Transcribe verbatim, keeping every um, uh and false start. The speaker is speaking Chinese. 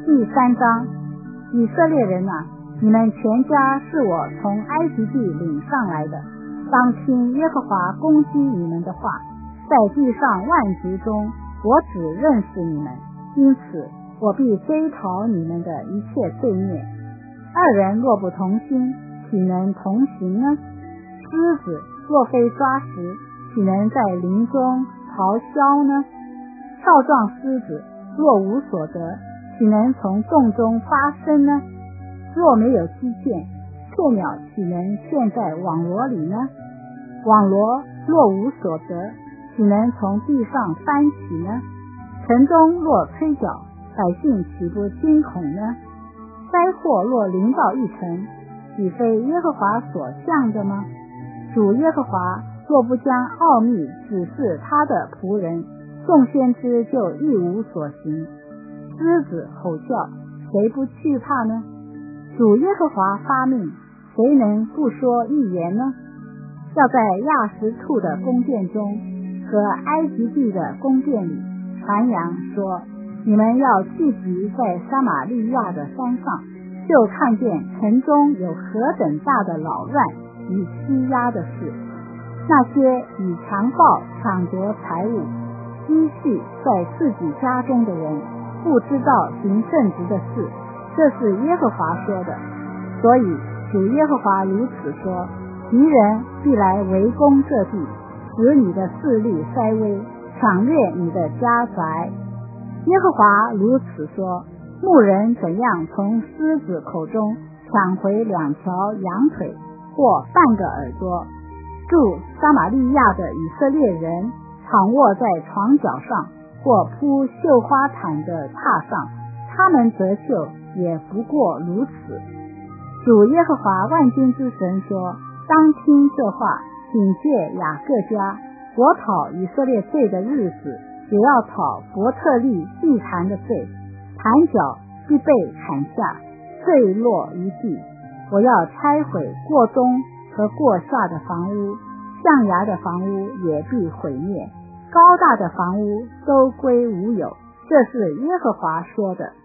第三章，以色列人啊，你们全家是我从埃及地领上来的，当听耶和华攻击你们的话。在地上万族中，我只认识你们，因此我必追讨你们的一切罪孽。二人若不同心，岂能同行呢？狮子若非抓食，岂能在林中咆哮呢？少壮狮子若无所得，岂能从洞中发声呢？若没有机械，雀鸟岂能陷在网罗里呢？网罗若无所得，岂能从地上翻起呢？城中若吹角，百姓岂不惊恐呢？灾祸若临到一城，岂非耶和华所降的吗？主耶和华若不将奥秘指示他的仆人，众先知就一无所行。狮子吼叫，谁不惧怕呢？主耶和华发命，谁能不说预言呢？要在亚实突的宫殿中和埃及地的宫殿里传扬说，你们要聚集在撒玛利亚的山上，就看见城中有何等大的扰乱与欺压的事。那些以强暴抢夺财物积蓄在自己家中的人，不知道行正直的事，这是耶和华说的。所以主耶和华如此说，敌人必来围攻这地，使你的势力衰微，抢掠你的家宅。耶和华如此说，牧人怎样从狮子口中抢回两条羊腿或半个耳朵，住撒玛利亚的以色列人躺卧在床脚上，或铺绣花毯的榻上，他们得救也不过如此。主耶和华万军之神说，当听这话，警戒雅各家，我讨以色列罪的日子，也要讨伯特利祭坛的罪。坛角必被砍下，坠落于地。我要拆毁过东和过夏的房屋，象牙的房屋也必毁灭，高大的房屋都归无有。这是耶和华说的。